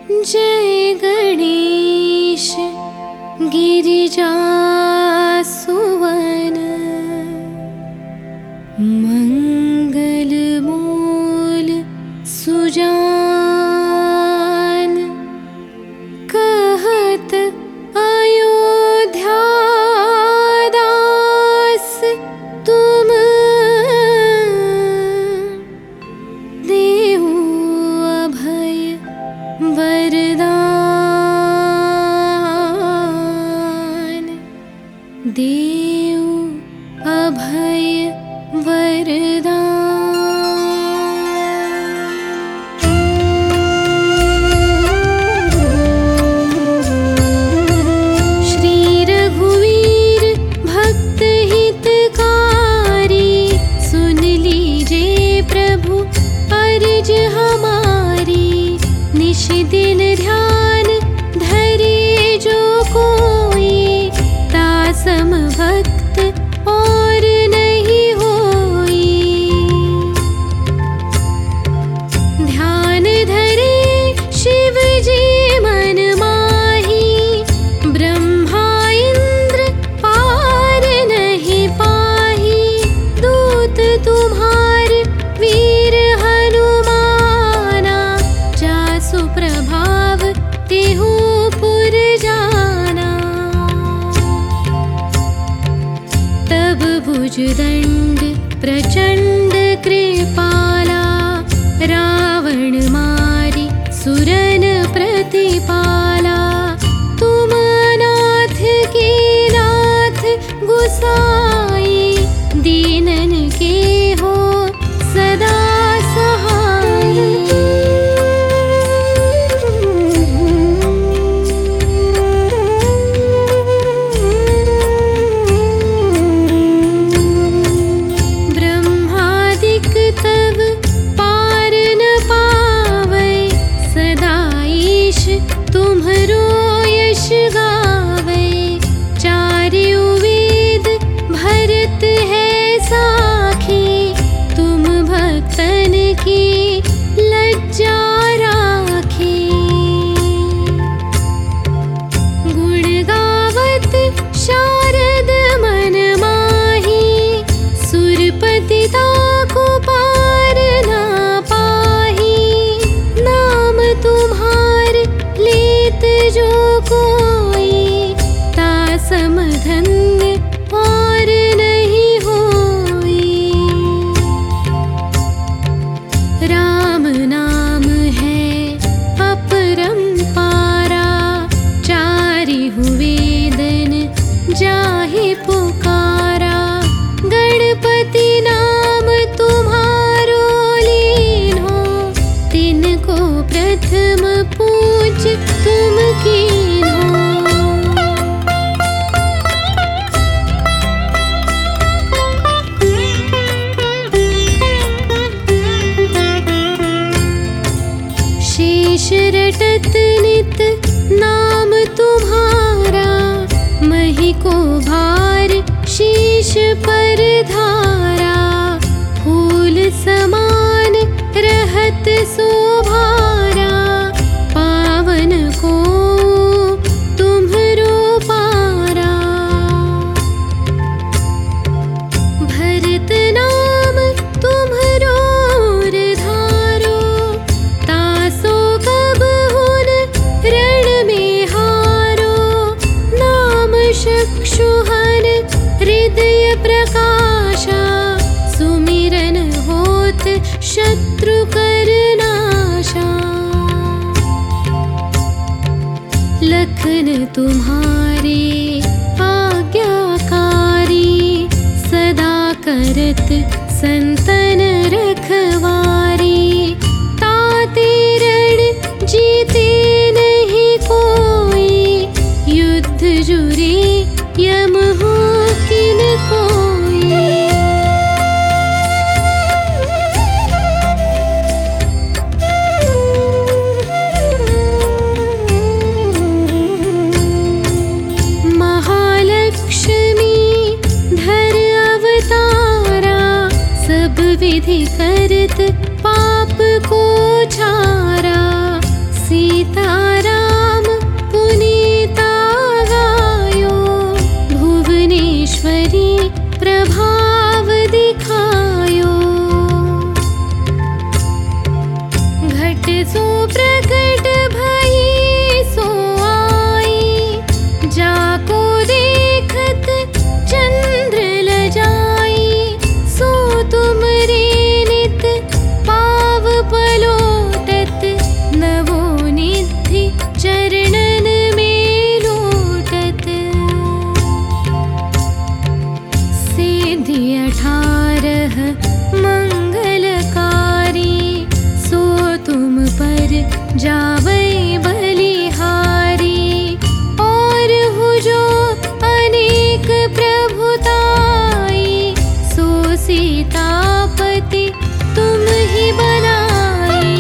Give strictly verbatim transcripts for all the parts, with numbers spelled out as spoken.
जय गणेश गिरिजा सुवन मंगल मूल सुजान कहत अयोध्या दास तुम देहु अभय वरदान देहु अभय वरदान। श्री रघुवीर भक्त हितकारी सुन लीजे प्रभु अर्ज हमारी। निश दिन ध्यान धरे जो कोई तासम भक्त और नहीं होई। ध्यान धरे शिव जी मन माही ब्रह्मा इंद्र पार नहीं पाही। दूत तुम्हार वीर हनुमाना जासु प्रभाव तेहु पुर जाना। तब भुजदंड प्रचंड कृपाला रावण मारी सुरन प्रतिपाला। तुम नाथ के नाथ गुसाई दीनन के हो सदा सहाय। ब्रह्मादिक तब पार न पावै सदा ईश तुम्हरो यश गावै। चारियों वेद भरत है साखी तुम भक्तन की लज्जा राखी। गुण गावत शारद मन माही सुरपति ताको पार ना पाही। नाम तुम्हार लेत जो कोई तासम धन्य और नहीं होई। राम नाम है अपरंपारा चारिहु वेदन जाहि पुकारा। गणपति नाम तुम्हारो लीन्हो तिनको प्रथम पूज तुम कीन्हो। शेष रटत नित नाम तुम्हारा मही को भार शीश पर धारा। फूल समान रहत शोभारा पावन को तुम्हरो पारा। भरत नाम तुम्हरो धारो तासो कब हुन रण में हारो। नाम चक्षुहन हृदय प्रकाशा सुमिरन होत शत्रु कर नाशा। लखन तुम्हारे आज्ञाकारी सदा करत संतन रखवारी। ताते रण जीते नहीं कोई युद्ध जुरे यम हो किन कोई। महालक्ष्मी धर अवतारा सब विधि करत पाप को छारा। सीता देखत चंद्र लजाई, सो तुम रे नित पाव पलोटत, नवो निधि चरणन में लोटत। सिद्धि अठारह मंगलकारी, सो तुम पर जावै बलिहारी। और हुजो अनेक प्रभुताई, सो सीतापति तुम ही बनाई।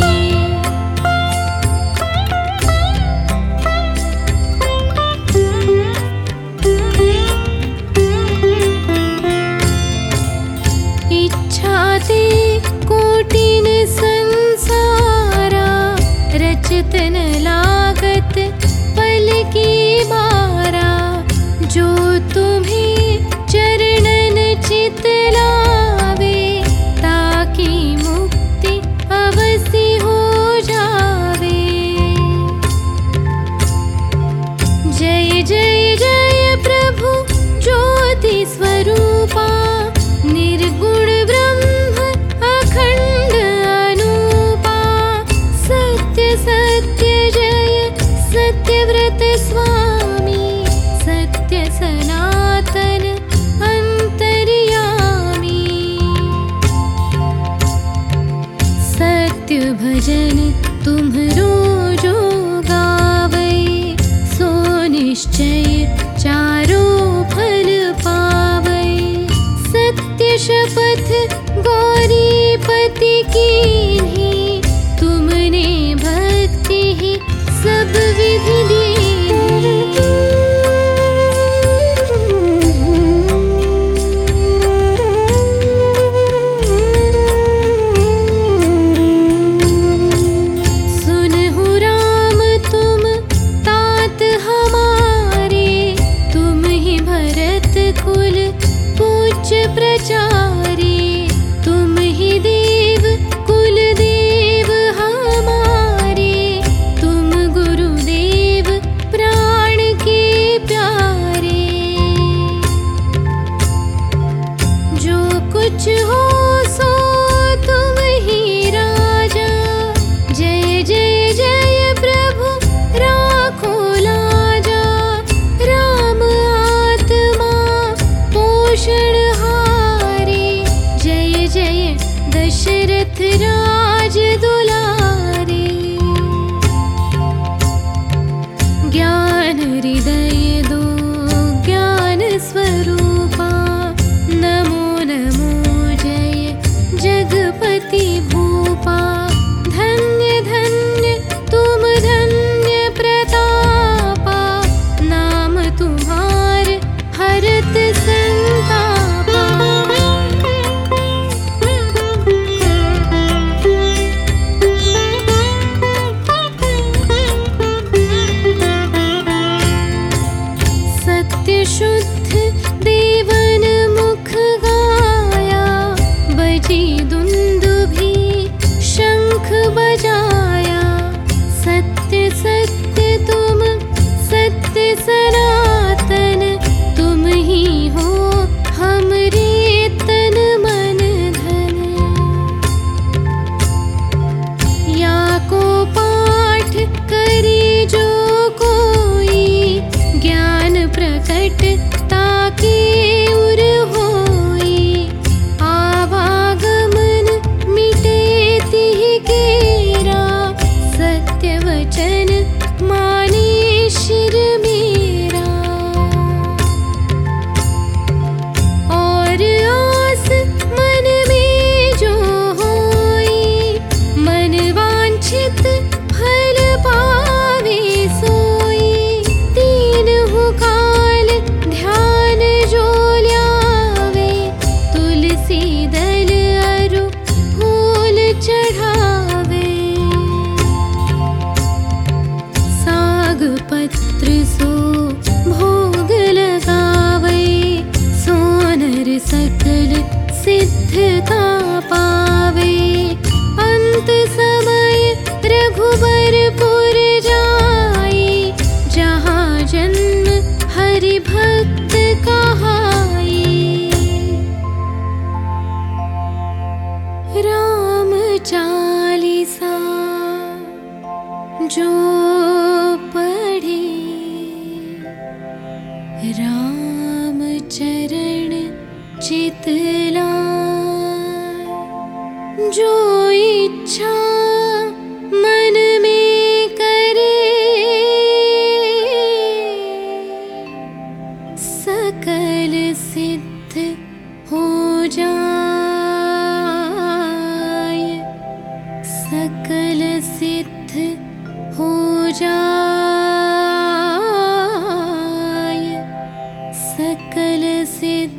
इच्छाते कोटिन संसारा, रचत न लागत पल की बारा। जो तुम्हें चरणन चित लावे, ताकि मुक्ति अवश्य हो जावे। जय जय जय प्रभु ज्योति स्वरूपा, निर्गुण ब्रह्म अखंड अनूपा। सत्य सत्य जय सत्यव्रत स्वामी, सत्य सनातन अंतर्यामी। सत्य भजन तुम्हरो जो गावै, सो निश्चय चारो फल पावै। सत्य शपथ गौरीपति कीन्ही, तुमने भक्ति ही सब विधि दीन्ही। सुनहु राम तुम तात हमारे, तुम ही भरत कुल पूज्य प्रचारे। तुम ही देव कुल देव हमारे, तुम गुरुदेव प्राण के प्यारे। जो कुछ हो सो तुम ही राजा, जय जय जय प्रभु राखो लाजा। राम आत्मा पोषणहारे, जय जय दशरथ राज दुलारे। ज्ञान हृदय दो ज्ञान स्वरूपा, नमो नमो जय जगपति भूपा। धन्य धन्य तुम धन्य प्रतापा, नाम तुम्हार हरत संतापा। सत्य शुद्ध देवन मुख गाया, बजी दुंदुभी शंख बजाया। सत्य सत्य तुम सत्य सनातन, तुम ही हो हमरे तन मन धन। या को पाठ करे जो कोई, ज्ञान प्रकट ताके राम चरण चितलाय। जो इच्छा मन में करे, सकल सिद्ध हो जाय, सकल सिद्ध हो जाय, सकल सिद्ध